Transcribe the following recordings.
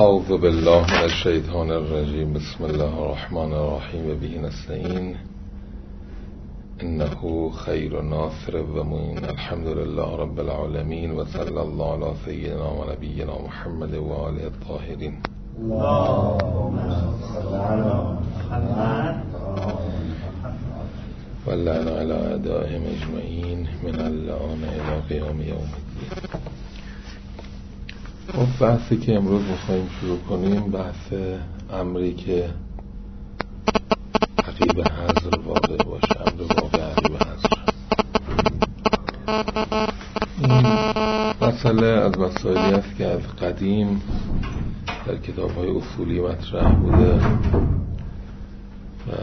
اعوذ بالله من الشیطان الرجیم. بسم الله الرحمن الرحیم. به نستعین انه خیر ناصر و معین. الحمد لله رب العالمین و صلی الله علی سیدنا و نبینا محمد و آله الطاهرین. اللهم صل علی محمد و لعن علی اعدائهم اجمعین من اللعان الی قیام یوم الدین. خب بحثی که امروز میخواییم شروع کنیم بحث امری که عقیب حذر واقع باشه، امر واقع عقیب حذر. این مسئله از مسائلی است که از قدیم در کتاب‌های اصولی مطرح بوده و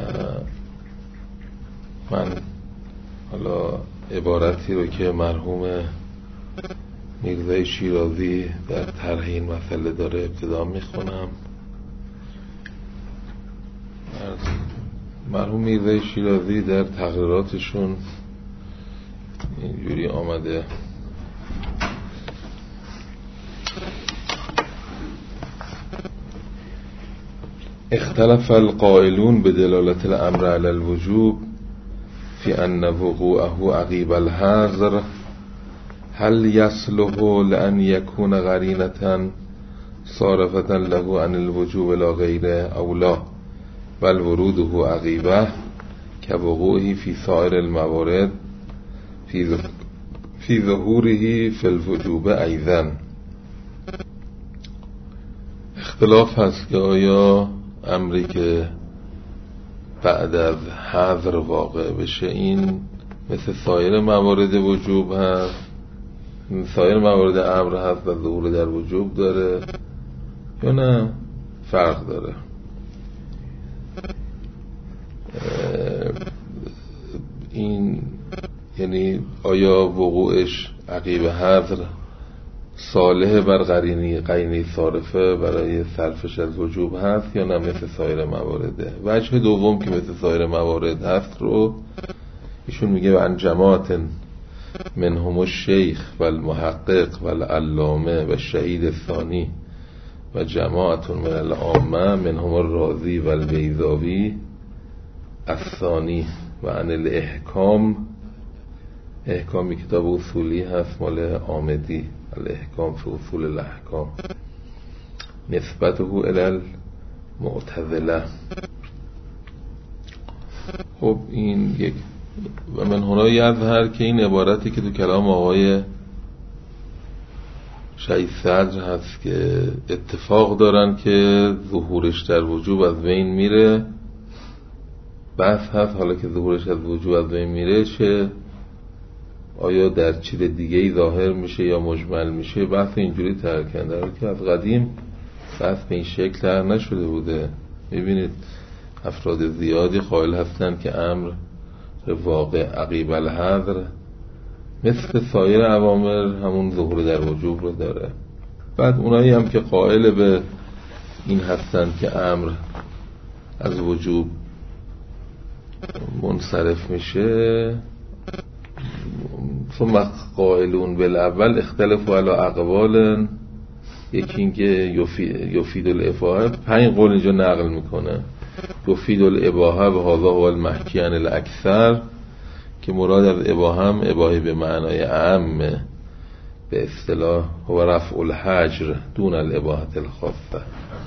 من حالا عبارتی رو که مرحوم میرزای شیرازی در طرح این مسئله داره ابتدا میخونم. مرحوم میرزای شیرازی در تقریراتشون اینجوری آمده: اختلف القائلون بدلالة الامر على الوجوب في ان وقوعه عقیب الحذر هل يصلح لأن يكون قرينة صارفة له عن الوجوب لا غيره أو لا، بل وروده عقيبه كوقوعه في سائر الموارد في ظهوره في الوجوب أيضا. اختلاف هست که آیا امری که بعد از حذر واقع بشه این مثل سایر موارد وجوب هست، سایر موارد امر هست و ظهور در وجوب داره، یا نه فرق داره. این یعنی آیا وقوعش عقیب حذر صالح بر قرینه صارفه برای صرفش از وجوب هست یا نه مثل سایر موارده. وجه دوم که مثل سایر موارد هست رو ایشون میگه: و جماعت منهم الشیخ و المحقق و العلامه و الشهید الثانی و جماعت من العامه منهم الرازی و البیضاوی الثانی و عن الاحکام. احکامی کتاب اصولی هست مال آمدی، الاحکام فی اصول الاحکام، نسبته الی المعتزله. خب این یک و من هنا یظهر که این عبارتی که تو کلام آقای شهید صدر هست که اتفاق دارن که ظهورش در وجوب از بین میره، بحث هست حالا که ظهورش از وجوب از بین میره چه آیا در چیز دیگه ای ظاهر میشه یا مجمل میشه. بحث اینجوری ترک کرده که از قدیم بحث به این شکل تر نشده بوده. میبینید افراد زیادی قائل هستن که امر واقع عقیب الحذر مثل سایر اوامر همون ظهور در وجوب رو داره. بعد اونایی هم که قائل به این هستن که امر از وجوب منصرف میشه، ثم قائلون بالاول اختلفوا علی اقوال. یکی این که یفید الاباحه، 5 قول اینجا نقل میکنه: یفید الاباحه و هذا هو المحکی عن الاکثر، که مراد از اباحه هم اباحه به معنای عام به اصطلاح هو رفع الحجر دون الاباحه الخاصه.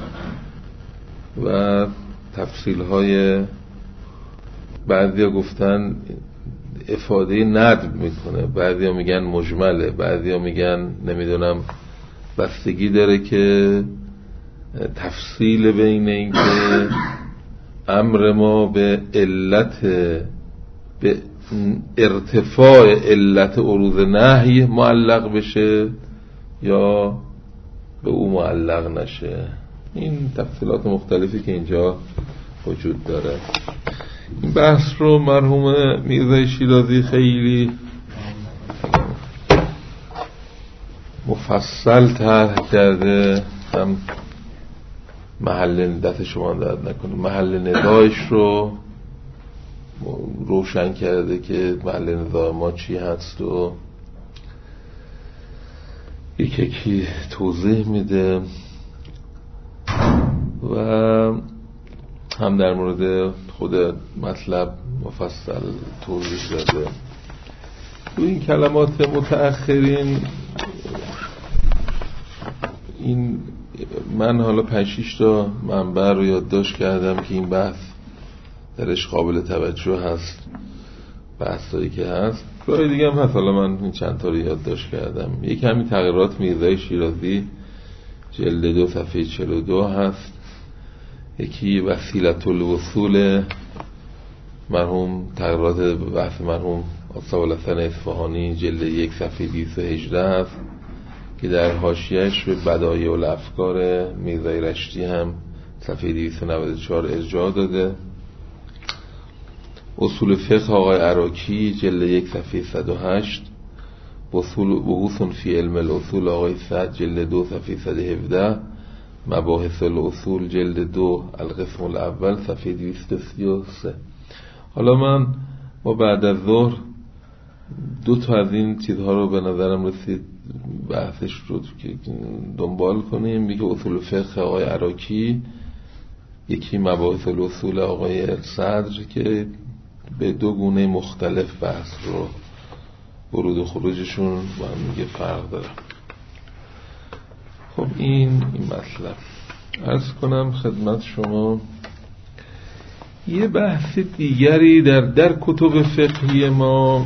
و تفصیل های بعضیا گفتن افاده ندب میکنه، بعضیا میگن مجمله، بعضیا میگن نمیدونم بستگی داره که تفصیل بین این که امر ما به علت به ارتفاع علت عروض نهی معلق بشه یا به او معلق نشه. این تفصیلات مختلفی که اینجا وجود داره. این بحث رو مرحوم میرزای شیرازی خیلی مفصل طرح کرده، هم محل دست شما درد نکنه محل ندایش رو روشن کرده که محل نزاع ما چی هست و یکی توضیح میده. و هم در مورد خود مطلب مفصل توضیح داده. تو این کلمات متأخرین این من حالا 5-6 تا منبع رو یادداشت کردم که این بحث درش قابل توجه هست، بحثایی که هست. راه دیگه هم هست، حالا من این چند تا رو یادداشت کردم. یکی همین تغییرات میرزای شیرازی جلد 2 صفحه 42 هست. یکی وسیلة الوصول مرحوم، تغییرات بحث مرحوم آصف الحسن اصفهانی جلد 1 صفحه 218 هست که در حاشیه‌اش به بدایع الافکار میرزای رشتی هم صفحه 294 ارجاع داده. اصول فقه آقای عراکی جلد 1 صفحه 108. بحوث فی علم الاصول آقای سعد جلد 2 صفحه 117. مباحث الاصول جلد 2 القسم الاول صفحه 233. حالا ما بعد از ظهر 2 تا از این چیزها رو به نظرم رسید بحثش رو که دنبال کنیم. یکی اصول فقه آقای عراکی، یکی مباحث الاصول آقای صدر که به 2 گونه مختلف بحث رو ورود و خروجشون با هم دیگه فرق داره. خب این مطلب عرض کنم خدمت شما. یه بحث دیگری در کتب فقهی ما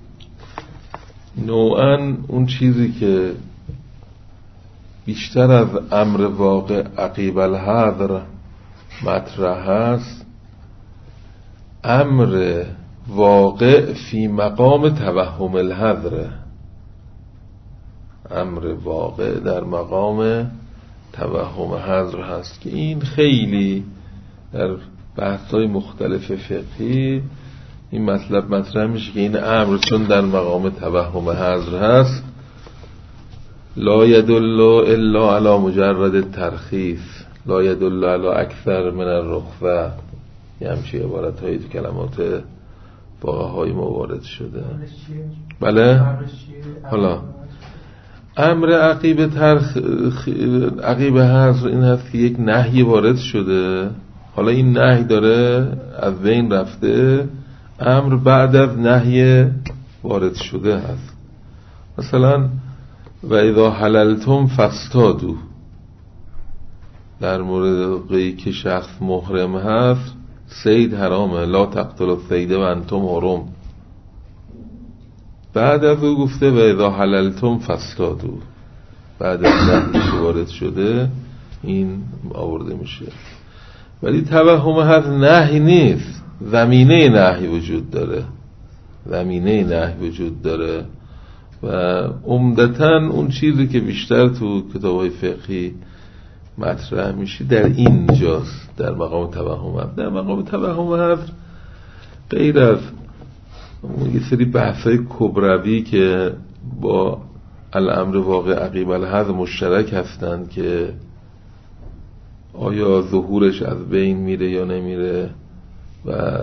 نوعاً اون چیزی که بیشتر از امر واقع عقیب الحذر مطرح هست، امر واقع فی مقام توهم الحذر، امر واقع در مقام توهم حذر هست که این خیلی در بحث‌های مختلف فقهی این مطلب مطرح میشه که این امر چون در مقام توهم حذر هست لا يدل الا على مجرد الترخیص، لا يدل على اکثر من الرخصه. یه همچه عبارت هایی تو کلمات فقهای ما وارد شده. بله. حالا امر عقیب حذر این هست که یک نهی وارد شده، حالا این نهی داره از بین رفته، امر بعد از نهی وارد شده هست. مثلا و اذا حللتم فاصطادوا، در مورد قی که شخص محرم هست صید حرامه، لا تقتلوا الصید و انتم حرم. بعد از او گفته و اذا حللتم فاصطادوا، بعد از نهی که وارد شده این آورده میشه. ولی توهم هست نهی نیست، زمینه نهی وجود داره، زمینه نهی وجود داره و عمدتاً اون چیزی که بیشتر تو کتاب‌های فقهی مطرح میشه در این جاست، در مقام توهم هست. در مقام توهم هست غیر از یه سری بحث‌های کبروی که با الامر واقع عقیب الحذر مشترک هستند که آیا ظهورش از بین میره یا نمیره و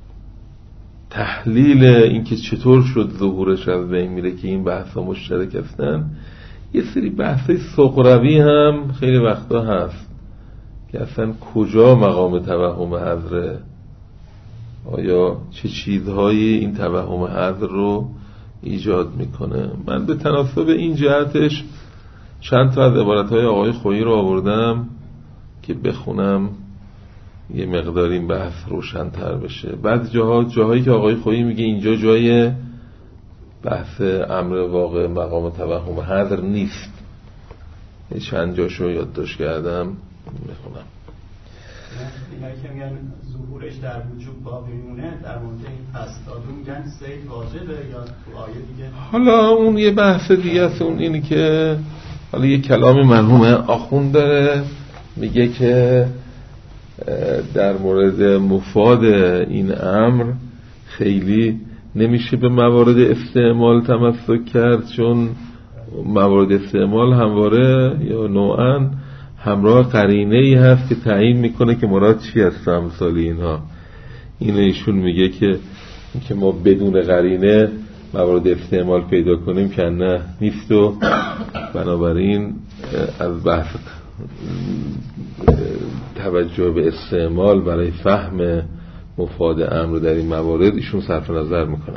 تحلیل اینکه چطور شد ظهورش از بین میره که این بحث‌ها مشترک هستن. یه سری بحث‌های صغروی هم خیلی وقتا هست که اصلا کجا مقام توهم حذره، آیا چه چیزهایی این توهم حذر رو ایجاد میکنه. من به تناسب این جهتش چند تا از عبارت‌های آقای خویی رو آوردم که بخونم یه مقدار این بحث روشن‌تر بشه. بعضی جاهایی که آقای خویی میگه اینجا جای بحث امر واقع مقام توهم حذر نیست، چند جاشو یادداشت کردم میخونم. اینایی که میگن ظهورش در وجود باقی میمونه در مورد این فاصطادوا میگن صید واجبه یا تو آیه دیگه؟ حالا اون یه بحث دیگه است. اون اینی که حالا یه کلامی مرحوم آخوند داره میگه که در مورد مفاد این امر خیلی نمیشه به موارد استعمال تمسک کرد، چون موارد استعمال همواره یا نوعاً همراه قرینه‌ای هست که تعیین میکنه که مراد چی هست. امثال اینها اینو ایشون میگه که ما بدون قرینه موارد استعمال پیدا کنیم که نه نیست و بنابراین از بحث توجه به استعمال برای فهم مفاد امر در این موارد ایشون صرف نظر میکنن.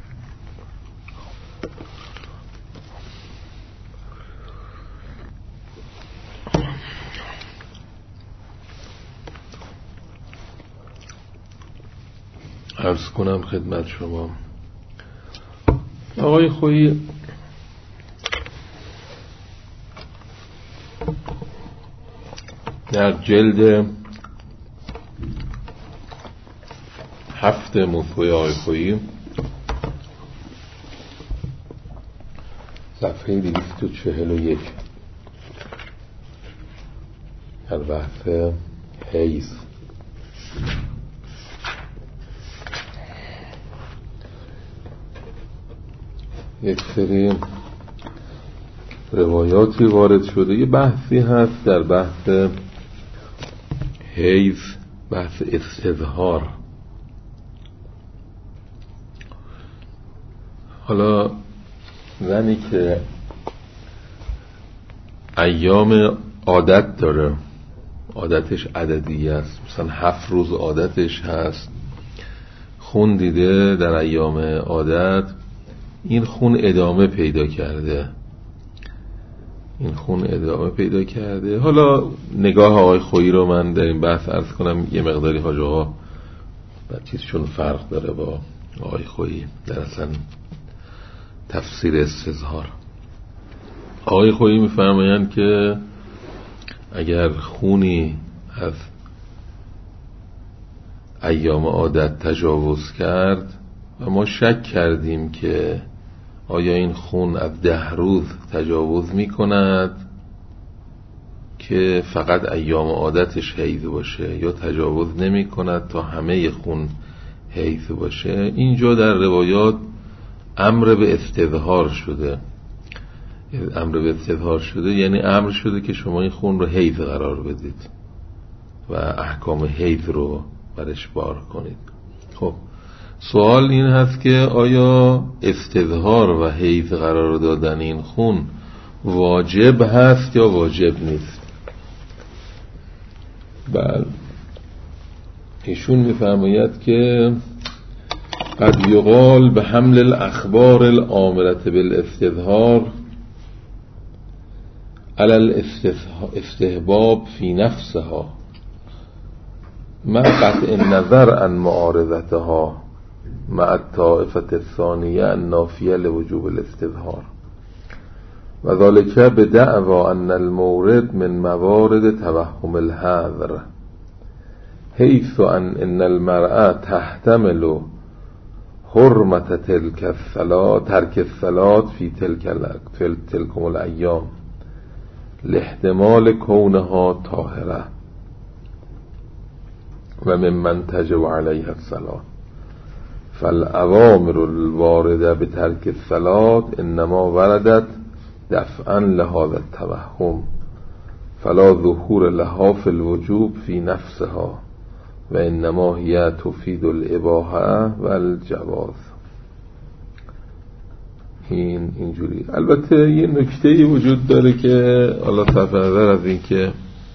عرض کنم خدمت شما آقای خویی در جلد 7 موضوع آقای خویی صفحه 241 در بحث حیض یک سری روایاتی وارد شده. یه بحثی هست در بحث حیض، بحث استظهار. حالا زنی که ایام عادت داره، عادتش عددی است، مثلا 7 روز عادتش هست، خون دیده در ایام عادت، این خون ادامه پیدا کرده. حالا نگاه آقای خویی رو من در این بحث عرض کنم، یه مقداری حاج آقا چیزشون فرق داره با آقای خویی در اصلا تفسیر استظهار. آقای خویی میفرمایند که اگر خونی از ایام عادت تجاوز کرد و ما شک کردیم که آیا این خون از 10 روز تجاوز می کند که فقط ایام عادتش حیض باشه یا تجاوز نمی کند تا همه خون حیض باشه، اینجا در روایات امر به استظهار شده. یعنی امر شده که شما این خون رو حیض قرار بدید و احکام حیض رو برش بار کنید. خب سوال این هست که آیا استظهار و حیض قرار دادن این خون واجب هست یا واجب نیست؟ بله، ایشون میفرماید که قد یقال به حمل الاخبار الامرة بالاستظهار علی الاستحباب فی نفسها مع قطع النظر عن معارضتها مع الطائفة الثانية النافية لوجوب الاستظهار و ذلك بدعوى ان المورد من موارد توهم الحذر حيث ان المرأة تحتمل حرمة ترك الصلاة في تلك الأيام لاحتمال كونها طاهرة و ممن تجب عليها الصلاة فالأوامر الواردة بترك الصلاة انما وردت دفعا لهذا التوهم فلا ظهور لها في الوجوب في نفسها و انما هي تفید الاباحه و الجواز. اینجوری. البته یه نکته‌ای وجود داره که حالا صرف نظر از این که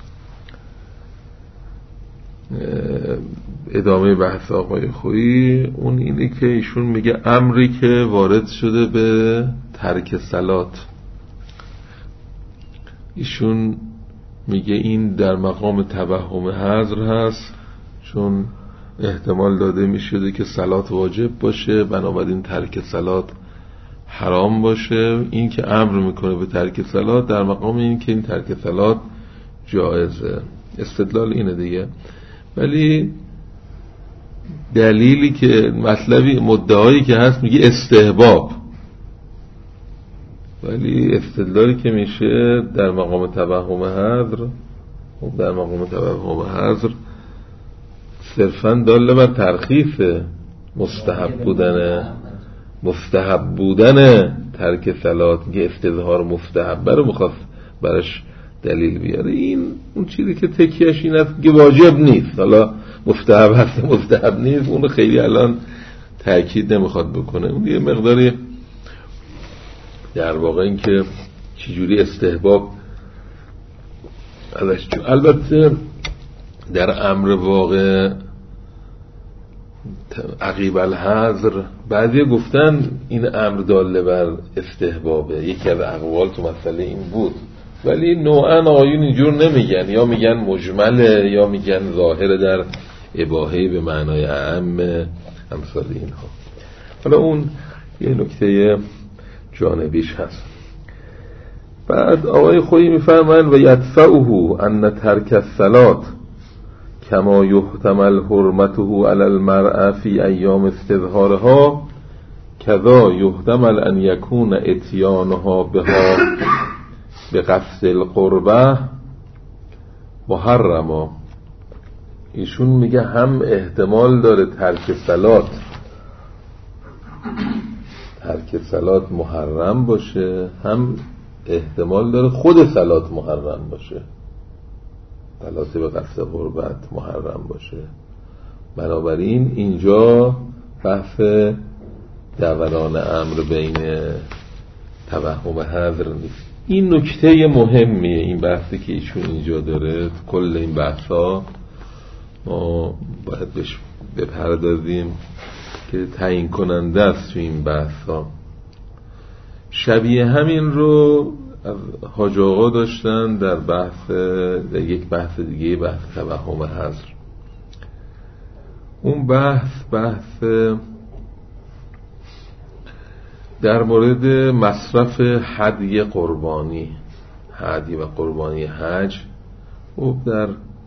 ادامه بحث آقای خویی، اون اینه که ایشون میگه امری که وارد شده به ترک صلات، ایشون میگه این در مقام توهم حذر هست، چون احتمال داده میشده که صلات واجب باشه بنابراین ترک صلات حرام باشه. این که امر میکنه به ترک صلات در مقام این که این ترک صلات جایزه. استدلال اینه دیگه. ولی دلیلی که مطلبی مدعایی که هست میگه استحباب، ولی استدلالی که میشه در مقام توهم حذر صرفاً داله بر ترخیص مستحب بودن ترک صلات، میگه استظهار مستحب رو میخواست برش دلیل بیاره. این اون چیزی که تکیهش این است که واجب نیست، حالا مستحب هست مستحب نیست، اون خیلی الان تأکید نمیخواد بکنه. اون یه مقداری در واقع این که چجوری استحباب ازش البته در امر واقع عقیب الحظر بعضی گفتن این امر داله بر استحبابه، یکی از اقوال تو مسئله این بود، ولی نوعا آیون اینجور نمیگن، یا میگن مجمله یا میگن ظاهر در اباحه به معنای اعم امثال اینها. حالا اون یه نکته جانبیش هست. بعد آقای خویی میفرمایند و یدفعه ان ترک الصلاة کما یحتمل حرمته علی المرأة فی ایام استظهارها کذا یحتمل ان یکون اتیانها بها بقصد القربه محرما. ایشون میگه هم احتمال داره ترک صلات محرم باشه، هم احتمال داره خود صلات محرم باشه، صلات به قصد قربت محرم باشه. بنابراین اینجا بحث دوران امر بین توهم حذر نیست. این نکته مهمیه، این بحثی که ایشون اینجا داره. کل این بحثا ما باید بهش بپردازیم که تعیین کننده است تو این بحثا. شبیه همین رو حاج آقا داشتن در یک بحث دیگه، بحث توهم حذر. اون بحث در مورد مصرف هدی قربانی، هدی و قربانی حج. و در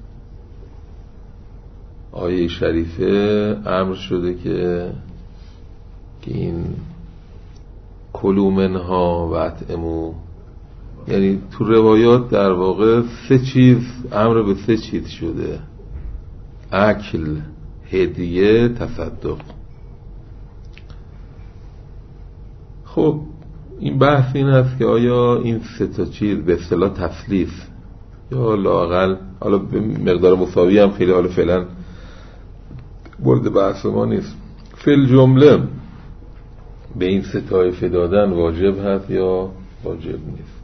آیه شریفه امر شده که این کلوا منها و اطعموا، یعنی تو روایات در واقع امر به 3 چیز شده: اکل، هدیه، تصدق. خب این بحث این هست که آیا این 3 چیز به اصطلاح تسلیث یا لااقل حالا به مقدار مساوی هم خیلی حالا فعلا مورد بحث ما نیست، فی الجمله به این 3 طایفه دادن واجب هست یا واجب نیست.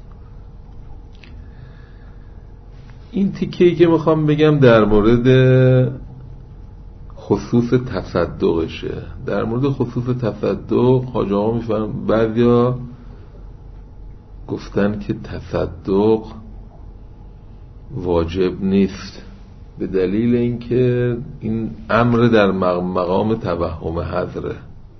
این تیکه‌ای که میخوام بگم در مورد خصوص تصدقشه. در مورد خصوص تصدق حاج آقا میفرمایند بعضیا گفتن که تصدق واجب نیست به دلیل اینکه این امر در مقام توهم حذره،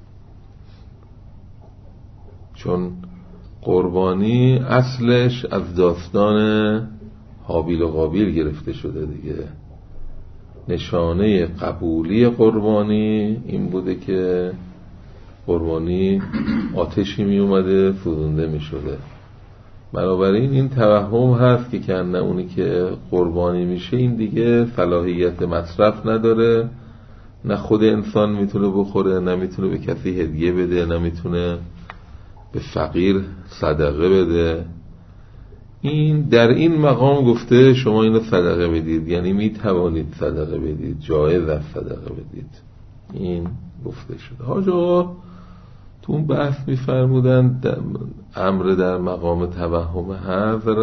چون قربانی اصلش از داستان هابیل و قابیل گرفته شده دیگه. نشانه قبولی قربانی این بوده که قربانی آتشی می اومده فزونده می شده. بنابراین این توهم هست که کنه اونی که قربانی میشه این دیگه صلاحیت مصرف نداره، نه خود انسان میتونه بخوره، نه میتونه به کسی هدیه بده، نه میتونه به فقیر صدقه بده. این در این مقام گفته شما اینو صدقه بدید، یعنی میتوانید صدقه بدید، جایز است صدقه بدید. این گفته شده. حاج آقا تو اون بحث میفرمودند امر در مقام توهم حذر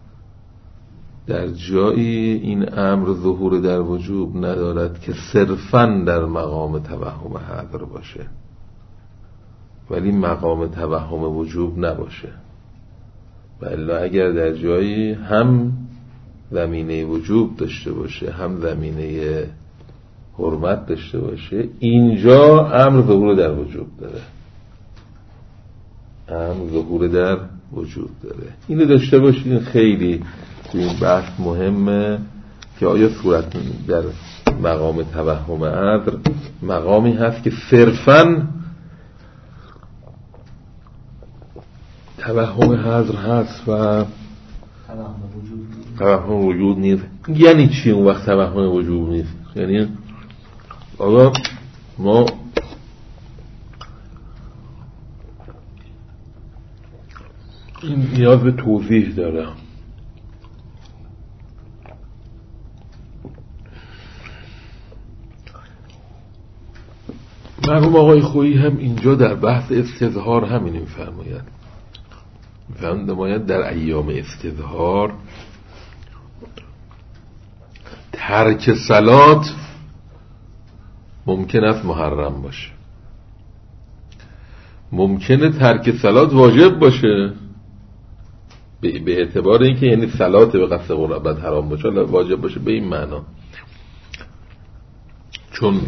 در جایی این امر ظهور در وجوب ندارد که صرفاً در مقام توهم حذر باشه ولی مقام توهم وجوب نباشه. بله اگر در جایی هم زمینه وجوب داشته باشه هم زمینه حرمت داشته باشه، اینجا امر ظهور در وجوب داره، امر ظهور در وجوب داره. اینو داشته باشید. خیلی تو این بحث مهمه که آیا صورت در مقام توهم حذر مقامی هست که صرفاً توهم حذر هست و توهم وجود نیست. یعنی چی اون وقت توهم وجود نیست؟ یعنی آقا ما این نیاز به توضیح داره. مرحوم آقای خویی هم اینجا در بحث استظهار همین میفرماید. میفرماید در ایام استظهار ترک صلات ممکن است محرم باشه، ممکنه ترک صلات واجب باشه به اعتبار اینکه یعنی صلات به قصد قربت حرام باشه واجب باشه به این معنا، چون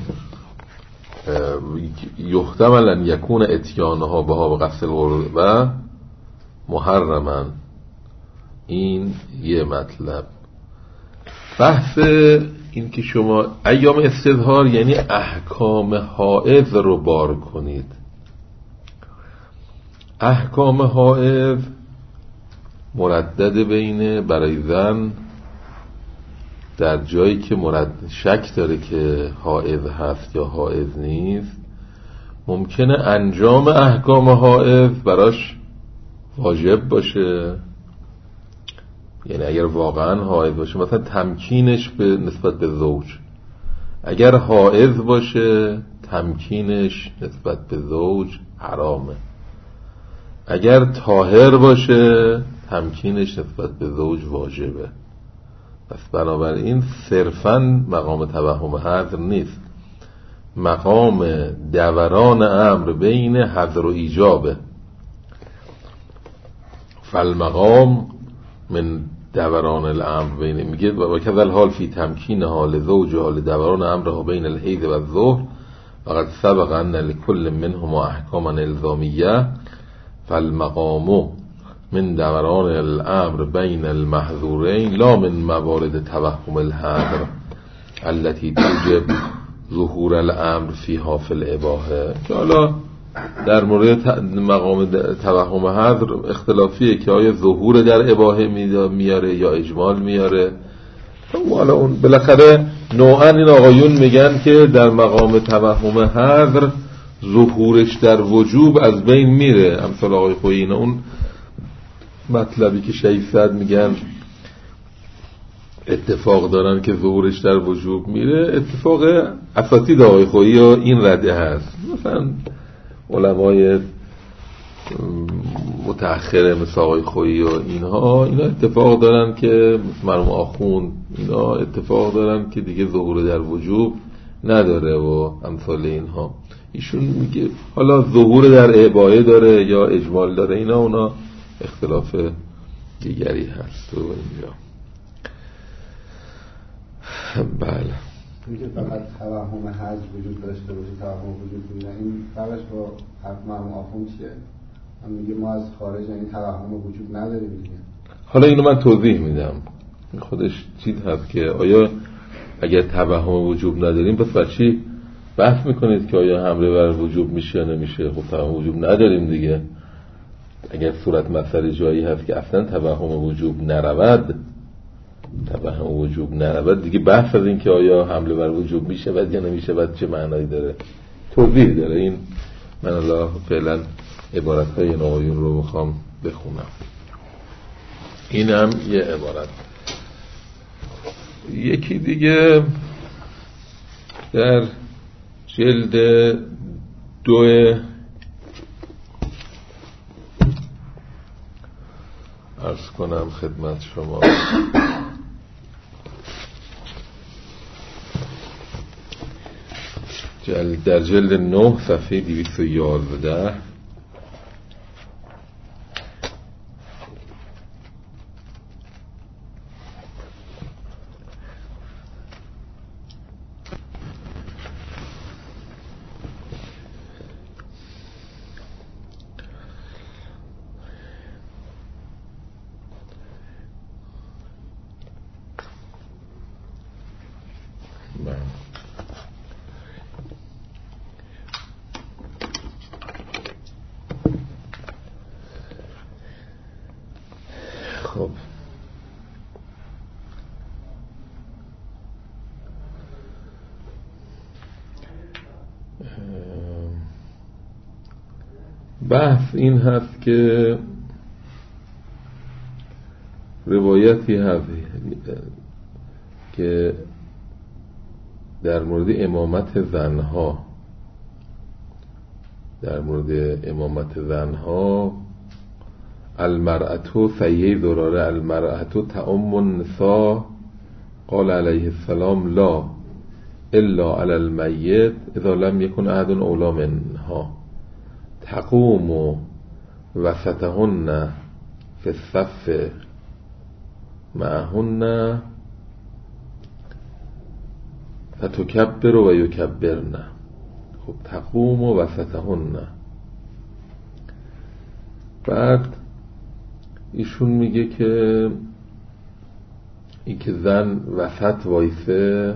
یحتمل ان یکون اتیانها بها به قصد القربه محرما. این یه مطلب. بحث این که شما ایام استظهار یعنی احکام حائض رو بار کنید. احکام حائض مردد بینه برای زن در جایی که شک داره که حائض هست یا حائض نیست، ممکنه انجام احکام حائض براش واجب باشه، یعنی اگر واقعا حائض باشه، مثلا تمکینش به نسبت به زوج، اگر حائض باشه تمکینش نسبت به زوج حرامه، اگر طاهر باشه تمکینش نسبت به زوج واجبه. پس بنابراین صرفاً مقام توهم حظر نیست، مقام دوران امر بین حظر و ایجابه. فالمقام من دوران الامر بین، میگه و کذل حال فی تمکین حال زوج حال دوران امرها بین الحیض و الظهر وقد سبق ان لكل منهما احکاما الزامیه فالمقام من دوران الامر بین المحظورین لا من موارد توهم الحظر التي توجب ظهور الامر فيها في الاباحه. که حالا در مورد مقام توهم حظر اختلافیه که آیا ظهور در اباحه میاره یا اجمال میاره. حالا اون بالاخره نوعا این آقایون میگن که در مقام توهم حظر ظهورش در وجوب از بین میره. امثال آقای خویی اون مطلبی که شیخ صد میگن اتفاق دارن که ظهورش در وجوب میره، اتفاق اساتید آقای خویی و این رده هست. مثلا علمای متأخره مثل آقای خویی و اینا اتفاق دارن که مرحوم آخوند اینا اتفاق دارن که دیگه ظهور در وجوب نداره و امثال اینها. ایشون میگه حالا ظهور در اباحه داره یا اجمال داره، اونا اختلاف دیگری هست. و اینجا بله میگه فقط توهم حج وجود داشته باشه، توهم وجود نه، این فرقش با حرف مرحوم آخوند چیه؟ من میگه ما از خارج این توهم وجود نداریم دیگه. حالا اینو من توضیح میدم، خودش چیز هست که آیا اگر توهم وجود نداریم پس برای چی بحث میکنید که آیا حمله بر وجوب میشه یا نمیشه؟ خب توهم وجود نداریم دیگه. اگر صورت مسئله جایی هست که اصلا توهم وجوب نرود، دیگه بحث از این که آیا حمله بر وجوب میشه و یا نمیشه و چه معنایی داره توضیح داره. این من الله فعلا عبارتهای نوعیون رو میخوام بخونم. این هم یه عبارت. یکی دیگه در جلد 2 عرض کنم خدمت شما، در جلد 9 صفحه 211 خب بحث این هست که روایتی هست که در مورد امامت زنها المرأة سیه دراره المرأة تعم النساء قال علیه السلام لا الا علی المیت اذا لم یکن احد اولی منها تقوم وسطهن فی الصف معهن فتکبر و یکبرن. خب تقوم وسطهن. بعد ایشون میگه که این که زن وسط وایسه،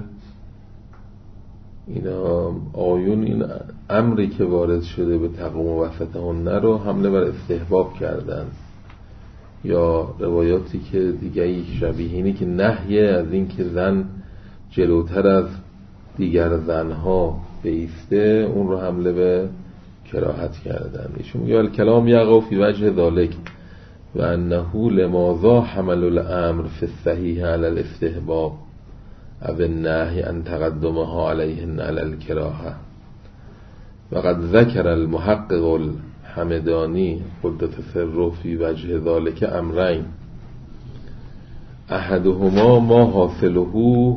اینا آیون این امری که وارد شده به تقوم وسطهن رو حمله بر استحباب کردن، یا روایاتی که دیگه شبیه اینه که نهی از این که زن جلوتر از دیگر زنها بیسته، اون رو حمله به کراهت کردن. ایشون میگه الکلام یقع فی وجه ذالک و انه لماذا حمل الامر فی الصحیح علی الاستحباب او النهی عن تقدمها علیهن علی الکراهه. وقد ذکر المحقق الحمدانی قدس سره فی وجه ذالک امرین احدهما ما حاصله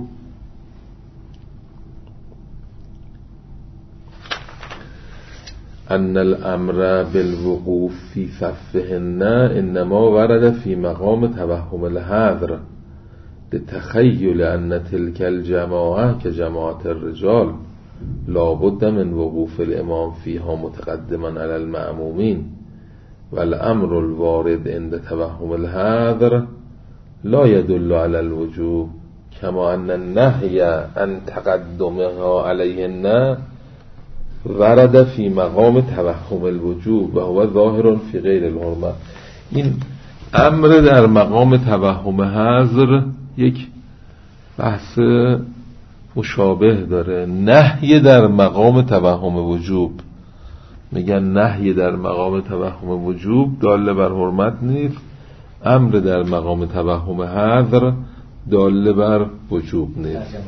ان الامر بالوقوف فی صفهن انما ورد فی مقام توهم الحذر لتخیل ان تلك الجماعه كجماعه الرجال لا بد من وقوف الامام فيها متقدما على المأمومين والامر الوارد عند توهم الحذر لا يدل على الوجوب كما ان النهي عن تقدمها عليهن ورد فی مقام توهم الوجوب و هو ظاهر فی غیر الحرمه. این امر در مقام توهم حذر یک بحث مشابه داره. نهی در مقام توهم وجوب، میگن نهی در مقام توهم وجوب داله بر حرمت نیست، امر در مقام توهم حذر داله بر وجوب نیست.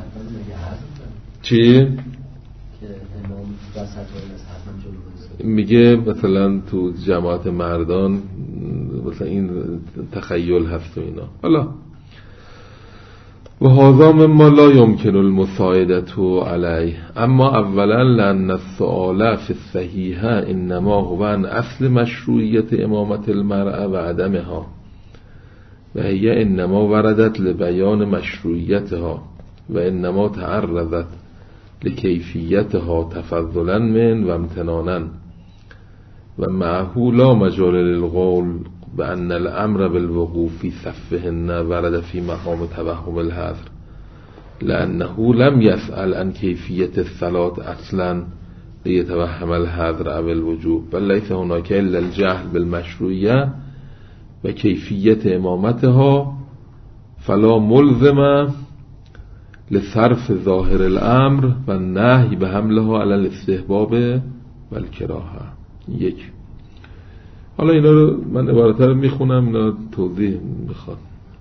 چی؟ میگه مثلا تو جماعت مردان مثلا این تخیل هست و اینا. حالا و هذا مما لا يمكن المساعدة علیه. اما اولا لأن السؤال في الصحیح انما هو عن اصل مشروعیت امامت المرأة و عدمها و هي انما وردت لبیان مشروعیتها و انما تعرضت لکیفیتها تفضلا من و امتنانا و معه لا مجال للقول بأن الامر بالوقوف في صفهن ورد في مقام توهم الحذر لأنه لم يسأل عن كيفية الصلاة اصلا ليتوهم الحذر او الوجوب بل ليس هناك الا الجهل بالمشروعية و کیفیت امامتها فلا ملزم لصرف ظاهر الامر و نهی به حملها علی الاستحباب و الکراهه. یک. حالا اینا رو من عبارت رو میخونم، اینا توضیح میخواد.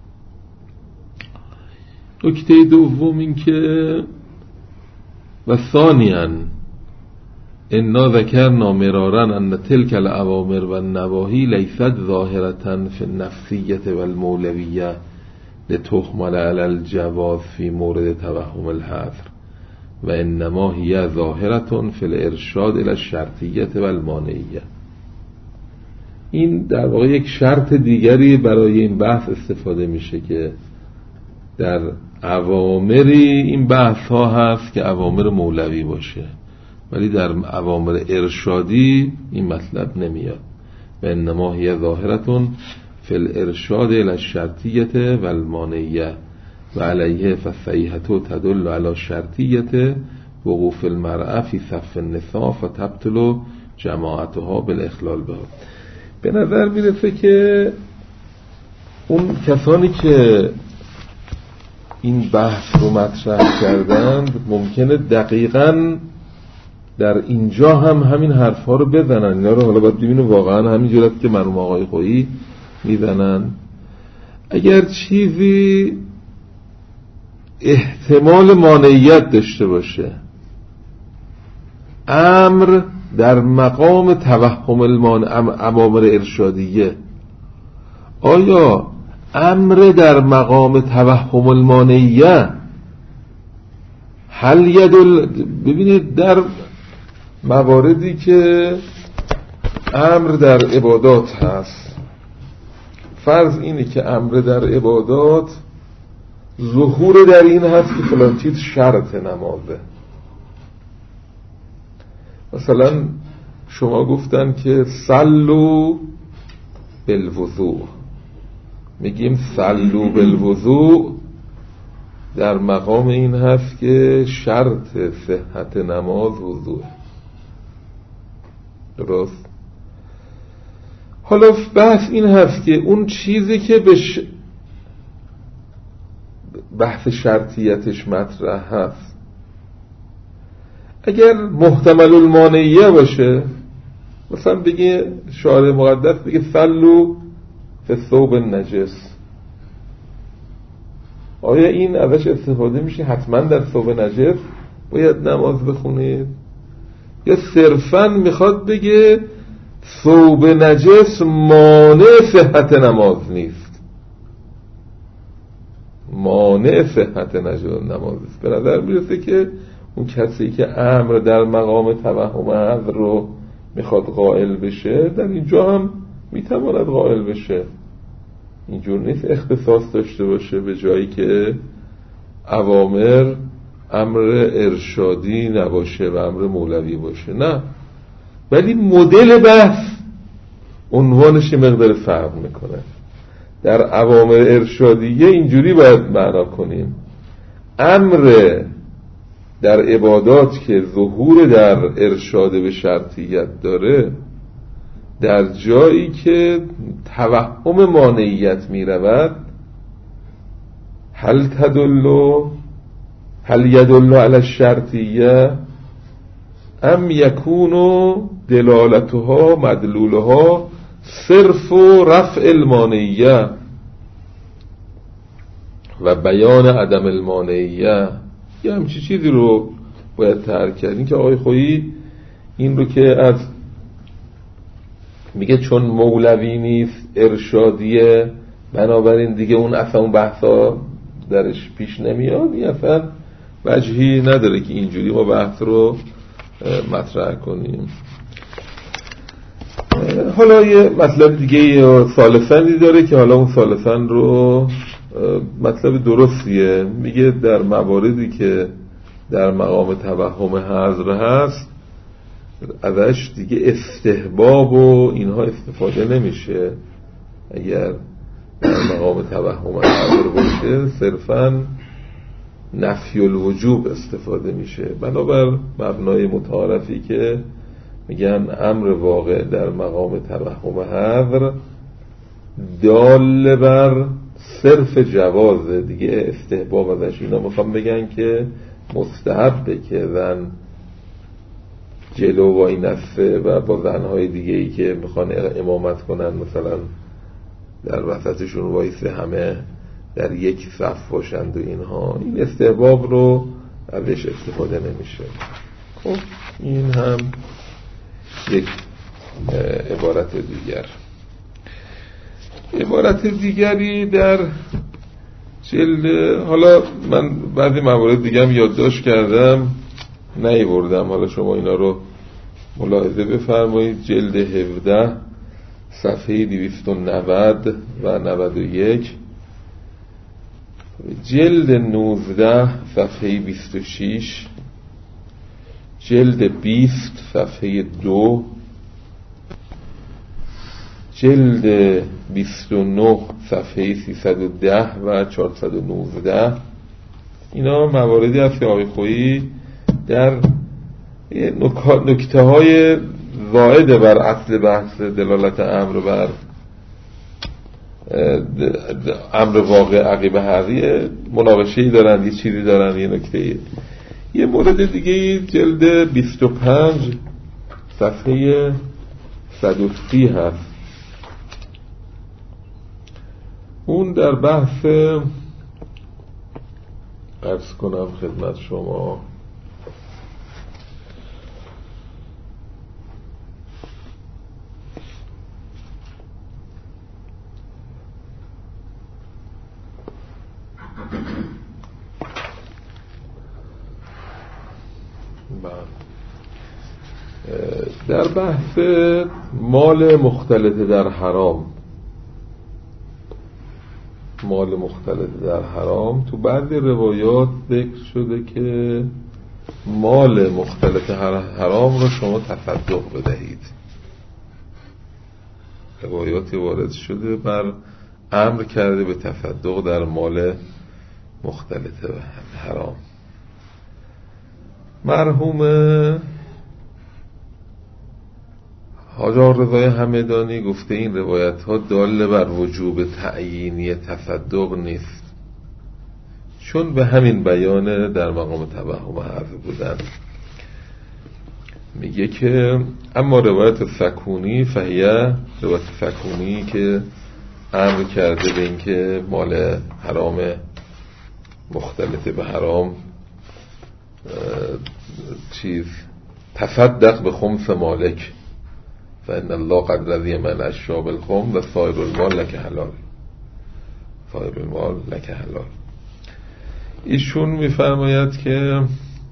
نکته دوم این که و ثانیاً انا ذکرنا مرارا ان تلك الاوامر و النواهی لیست ظاهرة فی النفسیة و المولویة لتحمل على الجواز في مورد توهم الحذر و انما هي ظاهرة في الارشاد الى الشرطیة و المانعیة. این در واقع یک شرط دیگری برای این بحث استفاده میشه که در اوامری این بحث ها هست که اوامر مولوی باشه، ولی در اوامر ارشادی این مطلب نمیاد. و انما هي ظاهرة فی الارشاد الى الشرطیة و المانعیة و علیه فالصحیحة تدل على شرطیة وقوف المرأة فی صف النساء فتبطل جماعتها بالاخلال بها. به نظر میرسه که اون کسانی که این بحث رو مطرح کردند ممکنه دقیقاً در اینجا هم همین حرفا رو بزنن. اینا رو حالا باید ببینیم واقعا همین جوریه که مرحوم آقای خویی میزنن. اگر چیزی احتمال مانعیت داشته باشه، امر در مقام توهم اوامر ارشادیه، آیا امر در مقام توهم المانعیه. هل یدل، ببینید در مواردی که امر در عبادات هست، فرض اینه که امر در عبادات ظهور در این هست که فلان چیز شرط نمازه. مثلا شما گفتن که صلوا بالوضوء، میگیم صلوا بالوضوء در مقام این هست که شرط صحت نماز وضوء. درست؟ حالا بحث این هست که اون چیزی که به بحث شرطیتش مطرح هست، اگر محتمل المانعیه باشه، مثلا بگه شارع مقدس بگه صلوا فی الثوب النجس، آیا این ازش استفاده میشه حتما در ثوب نجس باید نماز بخونید؟ یا صرفاً میخواد بگه ثوب نجس مانع صحت نماز نیست، مانع صحت نماز نیست؟ به نظر میرسه که اون کسی که امر در مقام توهم حضر رو میخواد قائل بشه، در اینجا هم میتواند قائل بشه. اینجور نیست اختصاص داشته باشه به جایی که اوامر امر ارشادی نباشه و امر مولوی باشه، نه، ولی مدل بحث عنوانش مقدار فرق میکنه. در اوامر ارشادیه اینجوری باید معنا کنیم: امر در عبادات که ظهور در ارشاد به شرطیت داره، در جایی که توهم مانعیت می رود، هل یدل علی الشرطیه ام یکون دلالتها مدلولها صرف و رفع المانعیه و بیان عدم المانعیه. یه همچی چیزی رو باید ترک کرد. این که آقای خویی این رو که از میگه چون مولوی نیست ارشادیه، بنابراین دیگه اون اصلا اون بحثا درش پیش نمیاد، این اصلا وجهی نداره که اینجوری ما بحث رو مطرح کنیم. حالا یه مطلب دیگه ثالثاًی داره که حالا اون ثالثاً رو مطلب درستیه، میگه در مواردی که در مقام توهم حضر هست ازش دیگه استحباب و اینها استفاده نمیشه. اگر در مقام توهم حضر باشه صرفاً نفی الوجوب استفاده میشه، بنابر مبنای متعارفی که میگن امر واقع در مقام توهم حضر دال بر صرف جوازه، دیگه استحباب ازش. اینا میخوام بگن که مستحبه که زن جلو وای نسته و با زنهای دیگه ای که میخوان امامت کنن مثلا در وسطشون وایسه، همه در یک صف باشند و اینها، این استحباب رو ازش استفاده نمیشه. خب این هم یک عبارت دیگر. عبارت دیگری در جلد، حالا من بعضی موارد دیگه هم یادداشت کردم نیاوردم، حالا شما اینا رو ملاحظه بفرمایید. جلد 17 صفحه 290 و 91، جلد 19 صفحه 26، جلد 20 صفحه 2، جلد 29 صفحه 310 و 419. اینا مواردی هست که آقای خویی در نکته های زائد بر اصل بحث دلالت امر بر امر واقع عقیب حقیقه مناقشه‌ای دارن، یه چیزی دارن، یه نکته. یه مورد دیگه جلد 25 صفحه 130 هست، اون در بحث عرض کنم خدمت شما در بحث مال مختلط در حرام، مال مختلط در حرام تو بعضی روایات ذکر شده که مال مختلط حرام رو شما تصدق بدهید. روایاتی وارد شده بر امر کرده به تصدق در مال مختلط حرام. مرحوم حاج رضای همدانی گفته این روایت ها داله بر وجوب تعیینی تصدق نیست، چون به همین بیان در مقام توهم حذف بودن. میگه که اما روایت سکونی فهیه، روایت سکونی که امر کرده به این که مال حرام مختلط به حرام تصدق به خمس مالک فإن الله قد رضی من اشرب الخمس و سایر المال لک حلال، سایر المال لک حلال. ایشون میفرماید که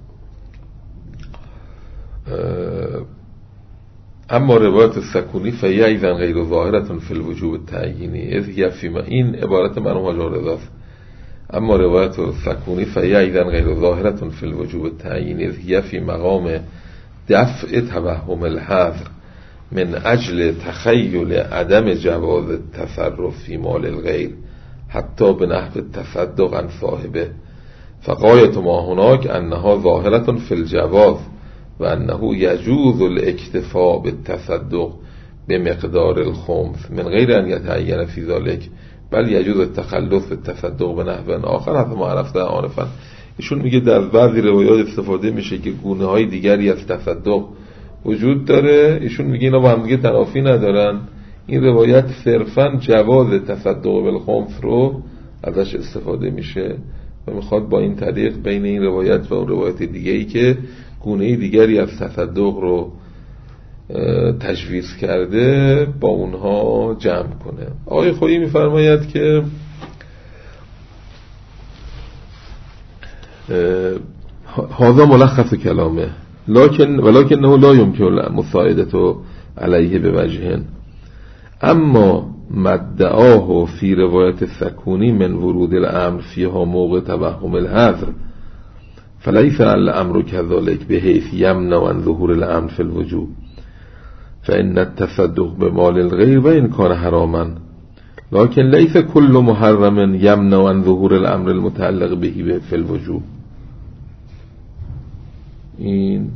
اما روایت سکونی فهی ایضا غیر ظاهرة فی الوجوب التعیینی اذ یفی، این عبارت مرحوم حاج رضاست. اما روایت سکونی فهی ایضا غیر ظاهرة فی الوجوب التعیینی اذ یفی مقام دفع توهم الحذر من اجل تخیل عدم جواز التصرف فی مال الغیر حتی به نحو التصدق عن صاحبه، فغایت ما هناک انها ظاهرة فی الجواز و انه یجوز الاکتفاء بالتصدق بمقدار الخمس من غیر ان یتعین فی ذلک بل یجوز التخلص بالتصدق به نحو آخر حتی ما عرفته آنفا. ایشون میگه در بعضی روایات استفاده میشه که گونه های دیگری از تصدق وجود داره. ایشون میگه اینا با هم دیگه تنافی ندارن، این روایت صرفا جواز تصدق بالخمس رو ازش استفاده میشه و میخواد با این طریق بین این روایت و اون روایت دیگه‌ای که گونه دیگری از تصدق رو تجویز کرده با اونها جمع کنه. آقای خویی میفرماید که هذا ملخص کلامه ولكنه لا يمكن مساعدته علیه بوجه، اما مدعاه فی روایت سکونی من ورود الامر فیها موقع توهم الحذر فلیس الامر كذلك بحيث يمنع عن ظهور الامر في الوجوب فإن التصدق بمال الغير وإن كان حراما لكن ليس كل محرم يمنع عن ظهور الامر المتعلق به في الوجوب. این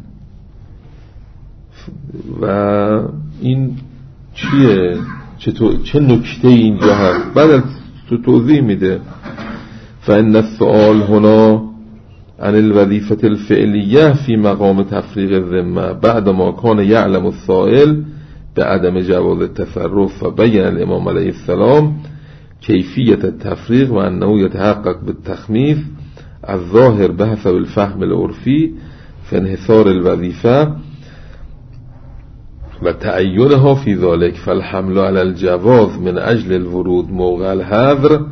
و این چیه؟ چه نکته اینجا هست؟ بعد تو توضیح میده فإن السؤال هنا عن الوظيفة الفعلية في مقام تفريغ الذمة بعدما كان يعلم السائل بعدم جواز التصرف فبين الإمام عليه السلام كيفية التفريغ وأنه يتحقق بالتخميس الظاهر بحسب الفهم العرفي في انحصار الوظيفة وتعينها في ذلك فالحمل على الجواز من أجل الورود موقع الحذر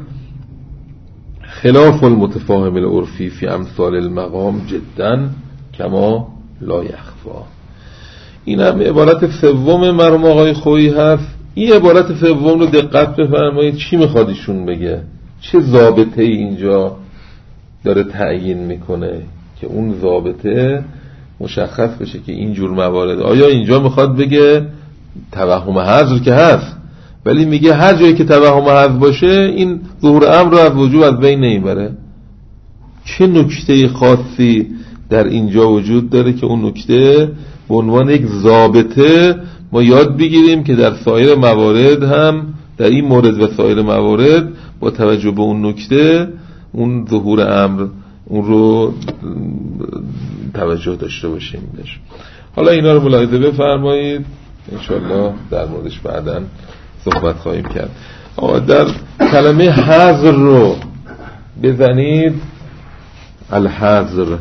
خلاف المتفاهم العرفی فی امثال المقام جدا کما لا یخفا. این هم عبارت سوم مرحوم آقای خویی هست. این عبارت سوم رو دقت بفرمایید چی میخواد ایشون بگه، چه ضابطه اینجا داره تعیین میکنه که اون ضابطه مشخص بشه که این جور موارد آیا اینجا میخواد بگه توهم حذر که هست، ولی میگه هر جایی که توهم حذف باشه این ظهور امر رو از وجوب از بین نمیبره. چه نکته خاصی در اینجا وجود داره که اون نکته به عنوان یک ضابطه ما یاد بگیریم که در سایر موارد هم در این مورد و سایر موارد با توجه به اون نکته اون ظهور امر اون رو توجه داشته باشیم بهش. حالا اینا رو ملاحظه بفرمایید، انشالله در موردش بعداً صحبت خواهیم کرد. در کلمه حذر رو بزنید، الحذر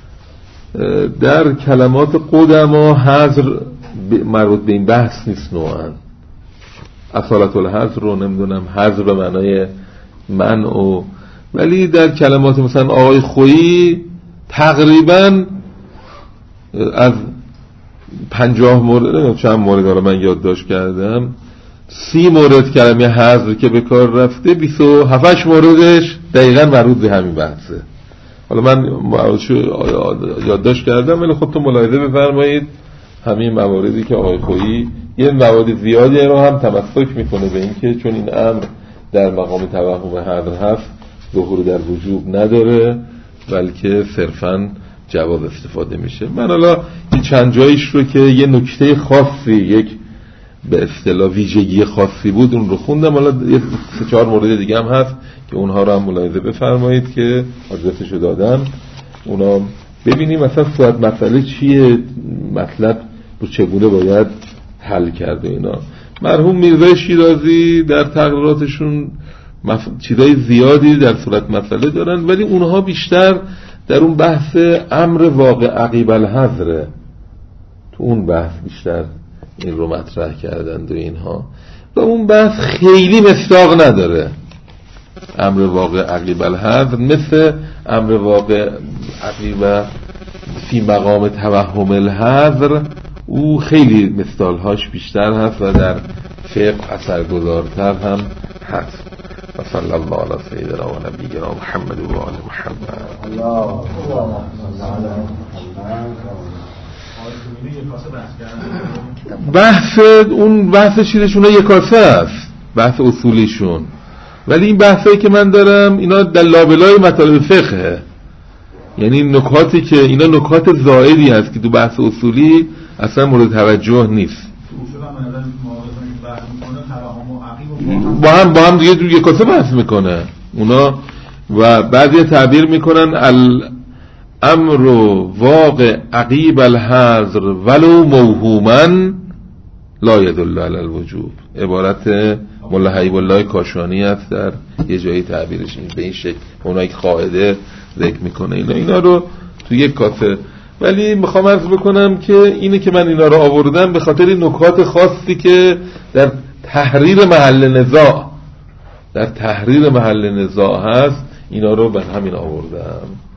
در کلمات قدما حذر مربوط به این بحث نیست نوعا. اصالت الحذر رو نمیدونم حذر به معنای منع، ولی در کلمات مثلا آقای خویی تقریبا از 50 مورد چند مورد رو من یادداشت کردم، 30 مورد کلمه حذف که به کار رفته، 27 موردش دقیقاً مربوط به همین بحثه. حالا من یادداشت کردم ولی خودتون ملاحظه بفرمایید همین مواردی که آقای خویی یه موارد زیادی رو هم تمسک میکنه به این که چون این امر در مقام توهم حذر هست ظهور در وجوب نداره بلکه صرفاً جواز استفاده میشه. من حالا یه چند جایش رو که یه نکته خاصی، یک به اصطلاح ویژگی خاصی بود اون رو خوندم. حالا یه 3-4 مورد دیگه هم هست که اونها رو هم ملاحظه بفرمایید که آدرسشو دادم، اونا ببینیم مثلا صورت مسئله چیه، مطلب رو چگونه باید حل کرده. اینا مرحوم میرزای شیرازی در تقریراتشون چیزای زیادی در صورت مسئله دارن ولی اونها بیشتر در اون بحث امر واقع عقیب الحذر، تو اون بحث بیشتر این رو مطرح کردند و اینها، و اون بحث خیلی مصداق نداره. امر واقع عقیب الحذر مثل امر واقع عقیب فی مقام توهم الحذر، او خیلی مثالهاش بیشتر هست و در فقه اثرگذارتر هم هست. و صلی الله علی سیدنا و نبینا محمد و آل محمد. بحث اون بحث چیزشون یک کاسه است، بحث اصولیشون، ولی این بحثایی که من دارم اینا در لابلای مطالب فقهه، یعنی نکاتی که اینا نکات زائدی هست که تو بحث اصولی اصلا مورد توجه نیست. با هم دیگه یک کاسه بحث میکنه اونا، و بعضی تعبیر میکنن الامر واقع عقیب الحذر ولو موهوما لا يدل علی الوجوب. عبارت مولا حبیب الله کاشانی است در یه جایی تعبیرش به این شکل، اونایی که قاعده ذکر میکنه اینا رو تو یک کاسه. ولی میخوام عرض بکنم که اینه که من اینا رو آوردم به خاطر نکات خاصی که در تحریر محل نزاع هست، اینا رو به همین آوردم.